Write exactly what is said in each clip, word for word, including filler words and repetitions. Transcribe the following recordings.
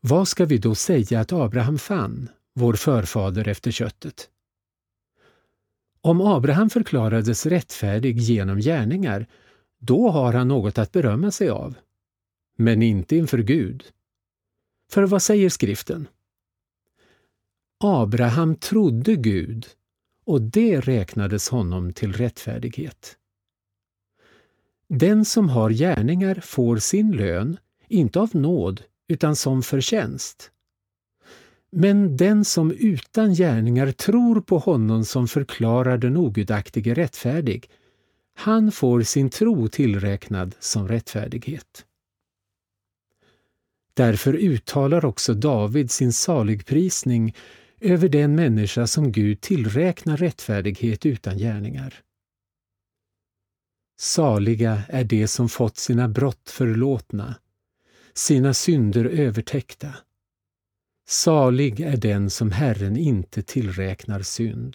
Vad ska vi då säga att Abraham fann, vår förfader efter köttet? Om Abraham förklarades rättfärdig genom gärningar, då har han något att berömma sig av. Men inte inför Gud. För vad säger skriften? Abraham trodde Gud, och det räknades honom till rättfärdighet. Den som har gärningar får sin lön, inte av nåd, utan som förtjänst. Men den som utan gärningar tror på honom som förklarar den ogudaktige rättfärdig, han får sin tro tillräknad som rättfärdighet. Därför uttalar också David sin saligprisning över den människa som Gud tillräknar rättfärdighet utan gärningar. Saliga är de som fått sina brott förlåtna, sina synder övertäckta. Salig är den som Herren inte tillräknar synd.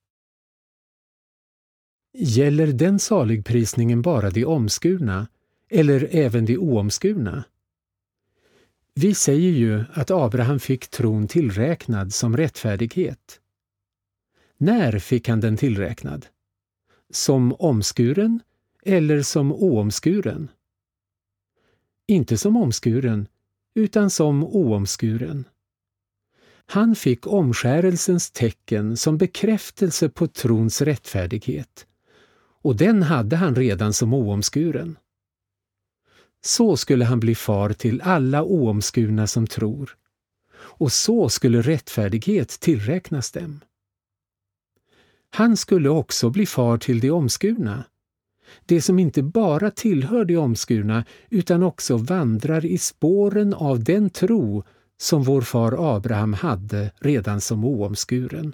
Gäller den saligprisningen bara de omskurna, eller även de oomskurna? Vi säger ju att Abraham fick tron tillräknad som rättfärdighet. När fick han den tillräknad? Som omskuren eller som oomskuren? Inte som omskuren, utan som oomskuren. Han fick omskärelsens tecken som bekräftelse på trons rättfärdighet, och den hade han redan som oomskuren. Så skulle han bli far till alla oomskurna som tror, och så skulle rättfärdighet tillräknas dem. Han skulle också bli far till de omskurna, det som inte bara tillhör de omskurna utan också vandrar i spåren av den tro som vår far Abraham hade redan som oomskuren.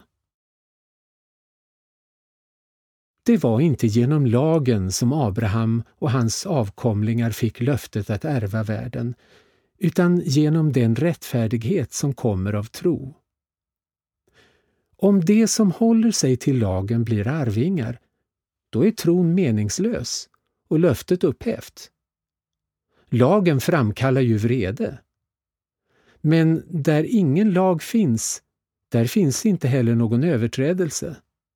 Det var inte genom lagen som Abraham och hans avkomlingar fick löftet att ärva världen, utan genom den rättfärdighet som kommer av tro. Om det som håller sig till lagen blir arvingar, då är tron meningslös och löftet upphävt. Lagen framkallar ju vrede. Men där ingen lag finns, där finns inte heller någon överträdelse.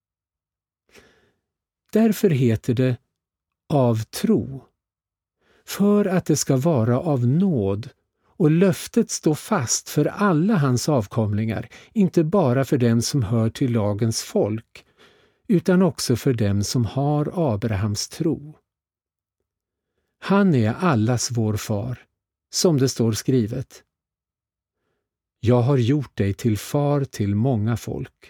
Därför heter det av tro, för att det ska vara av nåd, och löftet står fast för alla hans avkomlingar, inte bara för dem som hör till lagens folk, utan också för dem som har Abrahams tro. Han är allas vår far, som det står skrivet. Jag har gjort dig till far till många folk.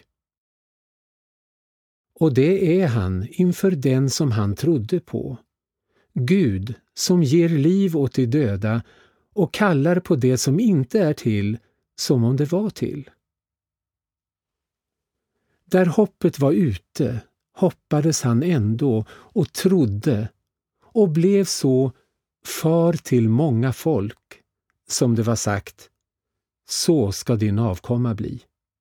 Och det är han inför den som han trodde på. Gud som ger liv åt de döda och kallar på det som inte är till som om det var till. Där hoppet var ute hoppades han ändå och trodde och blev så far till många folk, som det var sagt, så ska din avkomma bli.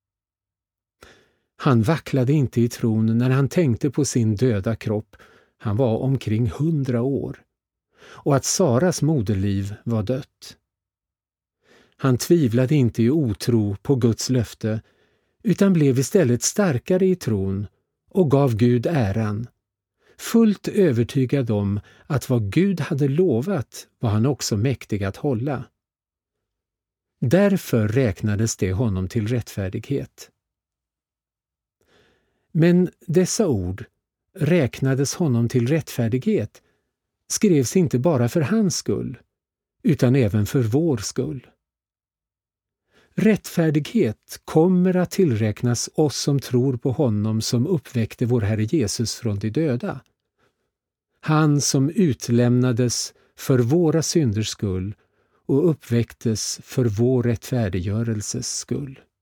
Han vacklade inte i tron när han tänkte på sin döda kropp. Han var omkring hundra år. Och att Saras moderliv var dött. Han tvivlade inte i otro på Guds löfte, utan blev istället starkare i tron och gav Gud äran, fullt övertygad om att vad Gud hade lovat var han också mäktig att hålla. Därför räknades det honom till rättfärdighet. Men dessa ord, räknades honom till rättfärdighet, skrevs inte bara för hans skull, utan även för vår skull. Rättfärdighet kommer att tillräknas oss som tror på honom som uppväckte vår Herre Jesus från de döda. Han som utlämnades för våra synders skull och uppväcktes för vår rättfärdiggörelses skull.